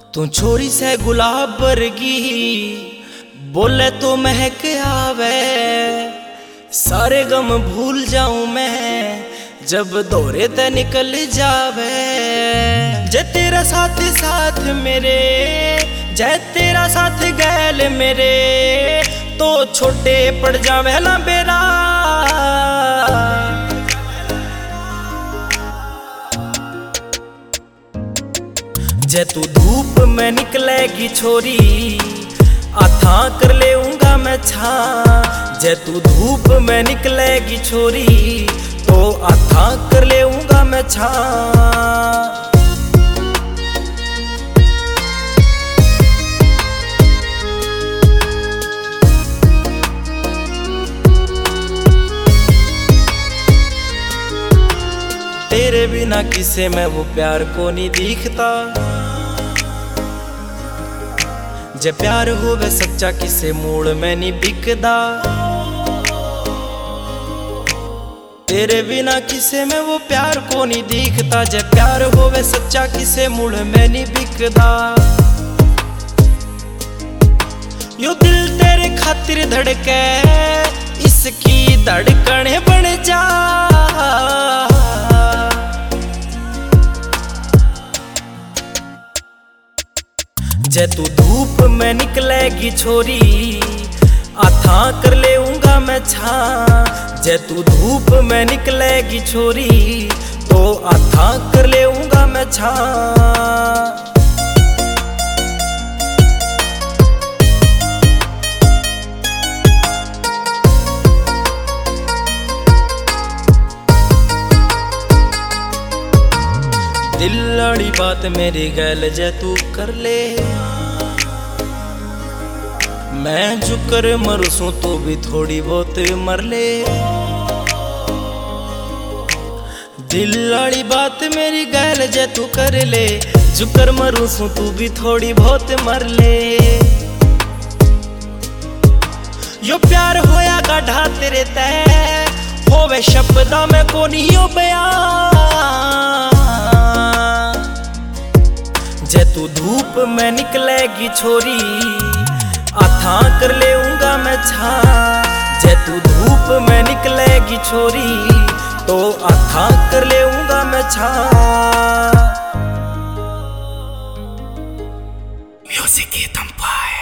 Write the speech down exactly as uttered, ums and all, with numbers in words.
तू छोरी से गुलाब वर्गी बोले तो महक आवे। सारे गम भूल जाऊं मैं जब दौरे ते निकल जावे। जे तेरा साथ साथ मेरे, जय तेरा साथ गैल मेरे, तो छोटे पड़ जावे ना बेरा। जे तू धूप में निकलेगी छोरी, आथा कर लेऊंगा मैं छा। जे तू धूप में निकलेगी छोरी, तो आथा कर लेऊंगा मैं छा। तेरे बिना किसे में वो प्यार को नहीं दिखता। जे प्यार होवे सच्चा किसे मूड में नहीं बिकदा। तेरे बिना किसे में वो प्यार को नहीं दिखता। जे प्यार होवे सच्चा किसे मूड में नहीं बिकदा। यो दिल तेरे खातिर धड़के, इसकी धड़कन बन जा। जे तू धूप में निकलेगी छोरी, आथा कर लेऊंगा मैं छा। जे तू धूप में निकलेगी छोरी, तो आथा कर लेऊंगा मैं छा। दिल वाली बात मेरी गैल जे तू कर ले। मैं जुकर मरसूं तो भी थोड़ी बहुत मर ले। दिल वाली बात मेरी गैल जे तू कर ले। जुकर मरसूं तू भी थोड़ी बहुत मर ले। यो प्यार होया गाढ़ा तेरे तय, होवे शब्दा में को नहीं हो बयां। जे तू धूप में निकलेगी छोरी, आथा कर लेऊंगा मैं छा। जे तू धूप में निकलेगी छोरी, तो आथा कर लेऊंगा मैं छा। म्यूजिक की तंपाए।